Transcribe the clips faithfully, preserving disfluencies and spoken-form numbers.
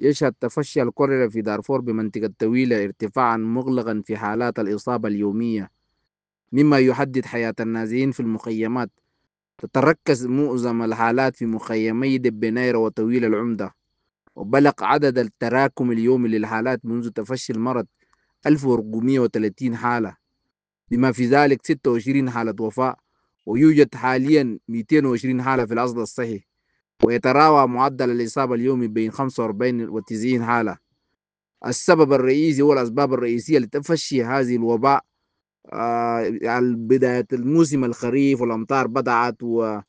يشهد تفشي الكوليرا في دارفور بمنطقة طويلة ارتفاعا مغلقا في حالات الإصابة اليومية، مما يحدد حياة النازحين في المخيمات. تتركز معظم الحالات في مخيمي دبنيرة وطويل العمدة، وبلغ عدد التراكم اليومي للحالات منذ تفشي المرض ألف وأربعمائة وثلاثين حالة، بما في ذلك ستة وعشرين حالة وفاة، ويوجد حاليا مئتين وعشرين حالة في الأصل الصحي، ويتراوح معدل الإصابة اليومي بين خمسة وأربعين و تسعين حالة. السبب الرئيسي والأسباب الرئيسية لتفشي هذه الوباء آه بداية الموسم الخريف والأمطار بدأت،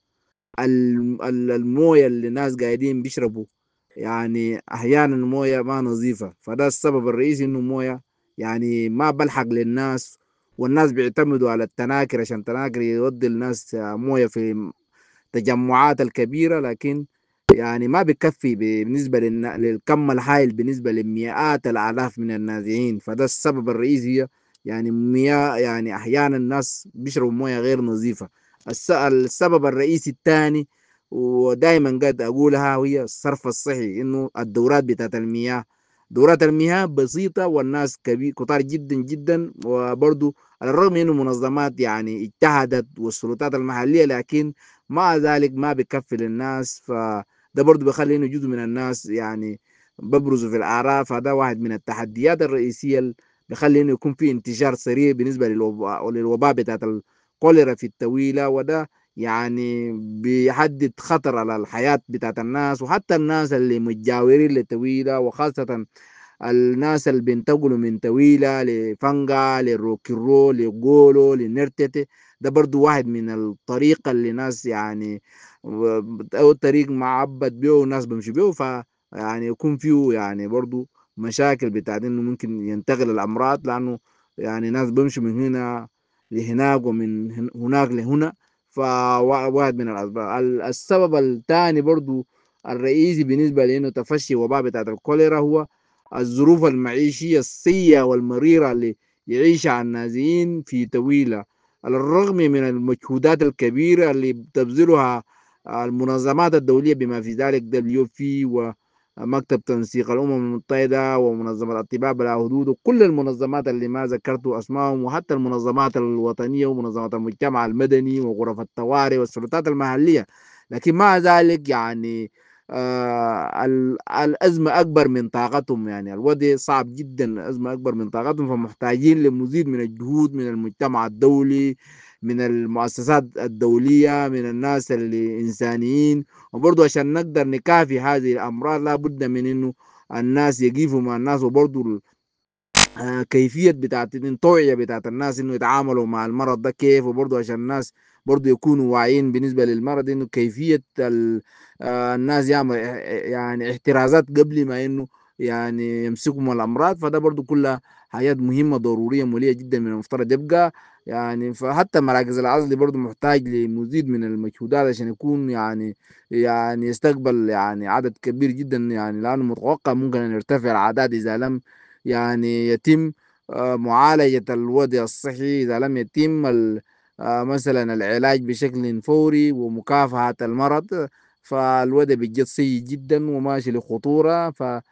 والموية اللي الناس قاعدين بيشربوا يعني أحيانا الموية ما نظيفة، فده السبب الرئيسي إنه موية يعني ما بلحق للناس. والناس بيعتمدوا على التناكر عشان التناكر يودي الناس موية في التجمعات الكبيرة، لكن يعني ما بيكفي بالنسبة للن- للكم الهائل بالنسبة لمئات الآلاف من النازحين. فده السبب الرئيسي، يعني مياه يعني أحيانا الناس بيشربوا موية غير نظيفة. الس- السبب الرئيسي الثاني ودائما قد أقولها وهي الصرف الصحي، إنه الدورات بتاعت المياه، دورات المياه بسيطة والناس كبير كتار جدا جدا، وبرضو على الرغم إنه منظمات يعني اجتهدت والسلطات المحلية، لكن مع ذلك ما بيكفي للناس. فده برضو بيخلي انه جزء من الناس يعني ببرزوا في الاعراف. فده واحد من التحديات الرئيسيه اللي بيخلي انه يكون في انتشار سريع بالنسبه للوباء للوباء بتاعت الكوليرا في الطويله، وده يعني بيحدد خطر على الحياه بتاعت الناس وحتى الناس اللي متجاورين للطويله، وخاصه الناس اللي بينتقلوا من طويلة لفنقا للروكيرو لغولو لنرتتي. ده برضو واحد من الطريقة اللي ناس يعني أو طريق معبد بيه وناس بمشي بيه، ف يعني يكون فيه يعني برضو مشاكل بتاعت انه ممكن ينتقل الامراض، لانه يعني ناس بمشوا من هنا لهناك ومن هناك لهنا. فواحد من الاسباب. السبب الثاني برضو الرئيسي بالنسبة لانه تفشي وباء بتاعت الكوليرا هو الظروف المعيشية السيئة والمريرة اللي يعيشها النازحين في طويلة، على الرغم من المجهودات الكبيرة اللي بتبذلها المنظمات الدولية بما في ذلك دبليو في ومكتب تنسيق الأمم المتحدة ومنظمة الأطباء بلا حدود وكل المنظمات اللي ما ذكرت أسمائهم، وحتى المنظمات الوطنية ومنظمات المجتمع المدني وغرف الطوارئ والسلطات المحلية. لكن مع ذلك يعني آه الأزمة أكبر من طاقتهم، يعني الوضع صعب جدا، الأزمة أكبر من طاقتهم، فمحتاجين لمزيد من الجهود من المجتمع الدولي، من المؤسسات الدولية، من الناس اللي إنسانيين. وبرضو عشان نقدر نكافي هذه الأمراض لا بد من إنه الناس يقيفوا مع الناس، وبرضو آه، كيفية بتاعت التوعية بتاعت الناس انه يتعاملوا مع المرض ده كيف، وبرضه عشان الناس برضه يكونوا واعيين بالنسبة للمرض انه كيفية ال- آه، الناس يعمل يعني احترازات قبل ما انه يعني يمسكهم الامراض. فده برضه كلها حاجات مهمة ضرورية مولية جدا من المفترض يبقى يعني. فحتى مراكز العزل برضه محتاج لمزيد من المجهودات عشان يكون يعني يعني يستقبل يعني عدد كبير جدا، يعني لانه متوقع ممكن ان يرتفع الاعداد اذا لم يعني يتم آه، معالجة الوضع الصحي، إذا لم يتم ال- آه، مثلا العلاج بشكل فوري ومكافحة المرض. فالوضع بجد سيء جدا وماشي لخطورة.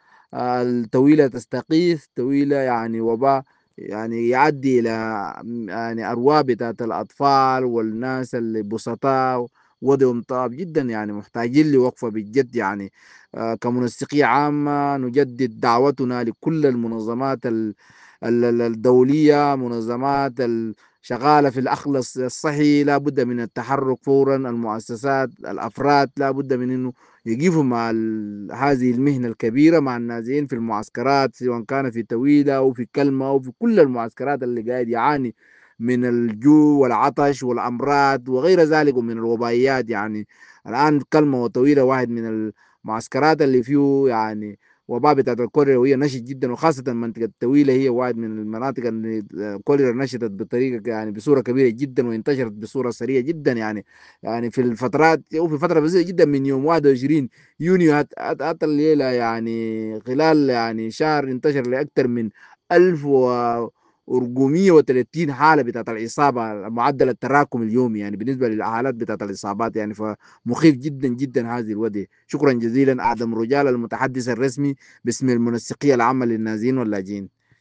فالطويلة تستقيث طويلة يعني وباء يعني يؤدي إلى يعني أرواح بتاعت الأطفال والناس اللي بسطاء وضعهم صعب جدا، يعني محتاجين لوقفة بجد يعني. آه، كمنسقية عامة نجدد دعوتنا لكل المنظمات ال- ال- ال- الدولية، منظمات الشغالة في الأخلص الصحي، لا بد من التحرك فورا. المؤسسات الأفراد لا بد من أنه يقفوا مع ال- هذه المهنة الكبيرة مع النازحين في المعسكرات، سواء كان في تويلة أو في كلمة أو في كل المعسكرات اللي قاعد يعاني من الجوع والعطش والأمراض وغير ذلك ومن الوبائيات. يعني الآن كلمة وطويلة واحد من المعسكرات اللي فيه يعني وباء بتاعت الكوليرا، وهي نشط جدا، وخاصة المنطقة الطويلة هي واحد من المناطق اللي الكوليرا نشطت بطريقة يعني بصورة كبيرة جدا وانتشرت بصورة سريعة جدا. يعني يعني في الفترات أو في فترة بسيطة جدا من يوم واحد وعشرين يونيو هت- هت- حتى الليلة، يعني خلال يعني شهر انتشر لأكثر من ألف أربعمية وثلاثين حاله بتاعت الاصابه، معدل التراكم اليومي يعني بالنسبه للحالات بتاعت الاصابات يعني. فمخيف جدا جدا هذه الوضع. شكرا جزيلا ادم رجال المتحدث الرسمي باسم المنسقيه العامه للنازين واللاجئين.